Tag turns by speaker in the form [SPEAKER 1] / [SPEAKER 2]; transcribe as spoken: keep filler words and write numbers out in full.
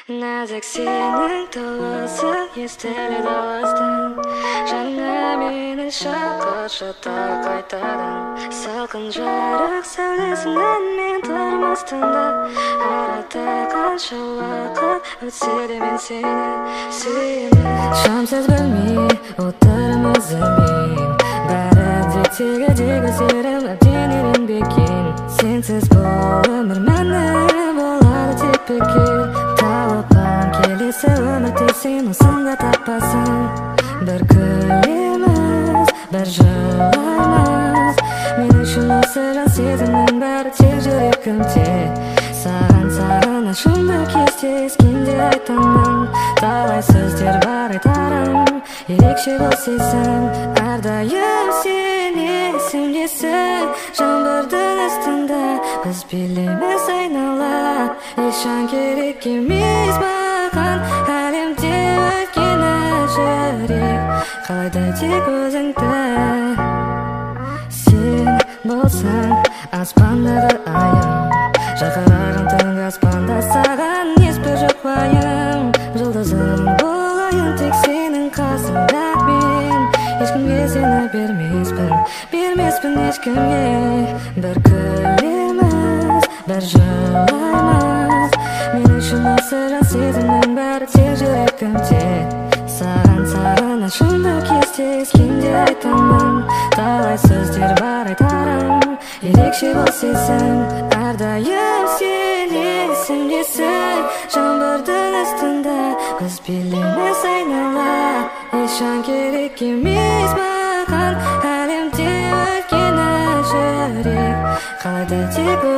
[SPEAKER 1] Нәзік сенің толысы естіледі алыстан. Жаңа мені шақыршы тағы қайтадан. Салқын жарық сәулесінен мен тұрмастанда. Арада қанша уақыт өтсе де мен сені сүйемін. Шамсыз бөлме отырмыз ілмеймін. Бәрі де тегі-тегі серім әбден ерінбеген. Сенсіз бұл өмір мәні болады тепе-теңдік. Тауыппын келесі өмірде сен осында таппасын. Бір күлеміз, бір жылаймыз. Мен үшін осы жан сезімнің бәрі тек жүрегімде. Саған саған ашылды кезде ескенде айтамын. Талай сөздер бар айтарым, ерекше бұл сезім. Әрдайым сен есімдесің, жаңбырдың астында біз билейміз айнала. Ешан керек емес маған әлемде өткені жүрек қалайды тек өзіңді. Сен болсаң аспандағы айым, жарқыраған түнгі аспанда саған ешбір жоқ уайым. Жұлдызым болайын тек сенің қасыңда мен. Ешкімге сені бермеспін, бермеспін ешкімге. Бір күлеміз, бір жылаймыз. Мен үшін осы жан сезімнің бәрі тек жүрегімде. Саған саған ашылды кезде ескенде айтамын. Талай сөздер бар айтарым, ерекше бұл сезім. Әрдайым сен есімдесің, жаңбырдың астында біз билейміз айнала. Ешан керек емес маған әлемде өткені жүрек қалайды тек